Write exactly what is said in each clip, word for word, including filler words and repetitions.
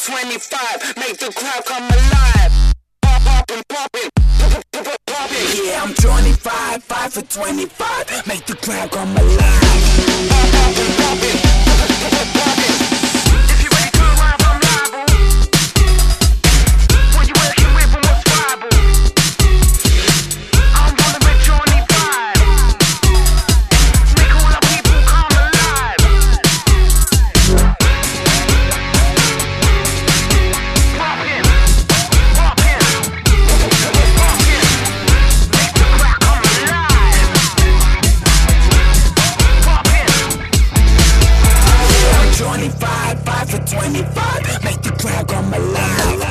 twenty-five, make the crowd come alive. Pop, poppin', poppin', poppin'. Yeah, I'm twenty-five, five for twenty-five, make the crowd come alive. Pop, poppin', poppin', poppin'. If you ready to arrive, I'm liable. What you working with and what's viable? I'm rolling with twenty-five. Make all the people come alive. Poppin', poppin', poppin'. Make the crowd come alive. Poppin'. Yeah, I'm twenty-five, five for twenty-five, make the crowd come alive.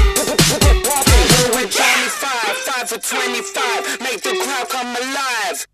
For twenty-five, make the crowd come alive.